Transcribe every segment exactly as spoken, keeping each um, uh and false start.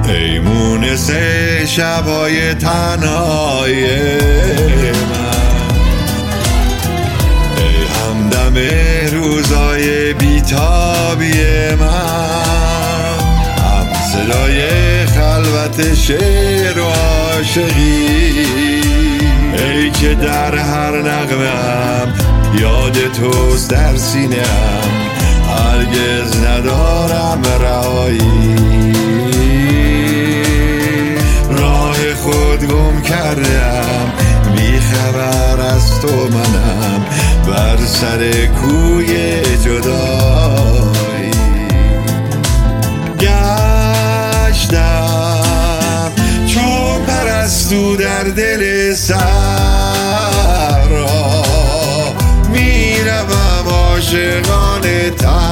ای مونس شبای تنهای من، ای همدم روزای بیتابی من، هم صدای خلوت شعر و عاشقی، ای که در هر نغمه‌ام یاد توست در سینه‌ام، هرگز ندارم رهایی، راه خود گم کردم، بی خبر از تو منم، بر سر کوی جدایی گشتم چون پرستو در دل صحرا، میروم عاشقانه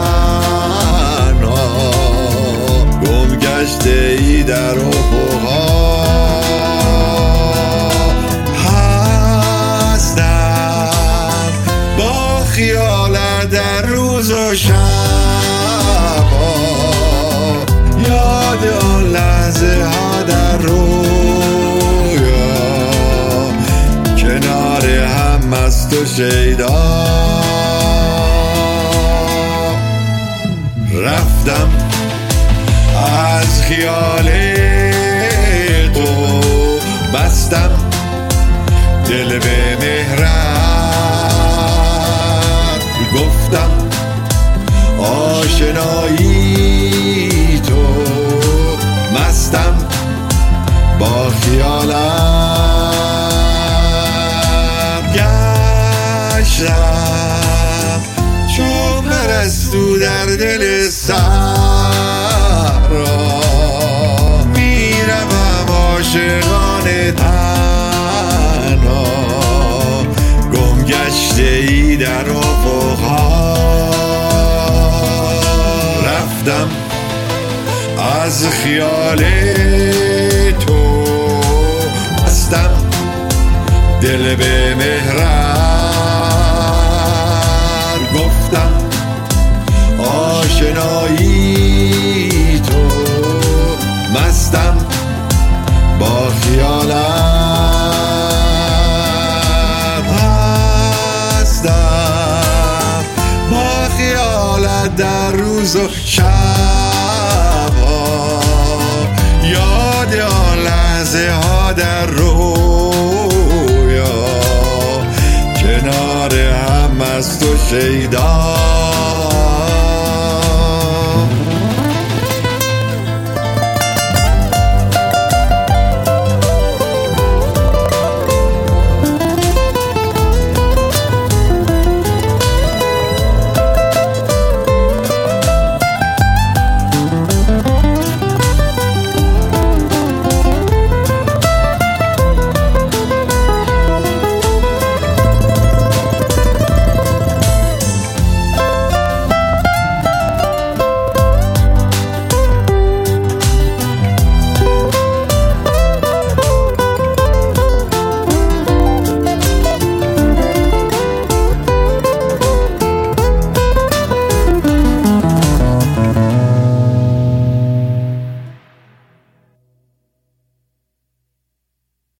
تنها، گم گشته ای در افقها هستم، با خیالت در روز و شبها، یاد آن لحظه ها در رویا، کنار هم مست و شیدا، رفتم از خیال تو، بستم دل به مهرت، گفتم آشنایی تو، مستم با خیالت، گشتم چون پرستو در دل صحرا، میروم عاشقانه تنها، گم گشته ای در افقها، رفتم از خیال تو، بستم دل به مهرت، گفتم آشنایی تو، مستم با خیالت، هستم با خیالت در روز و شبها، یاد آن لحظه ها در رویا، کنار هم مست و شیدا.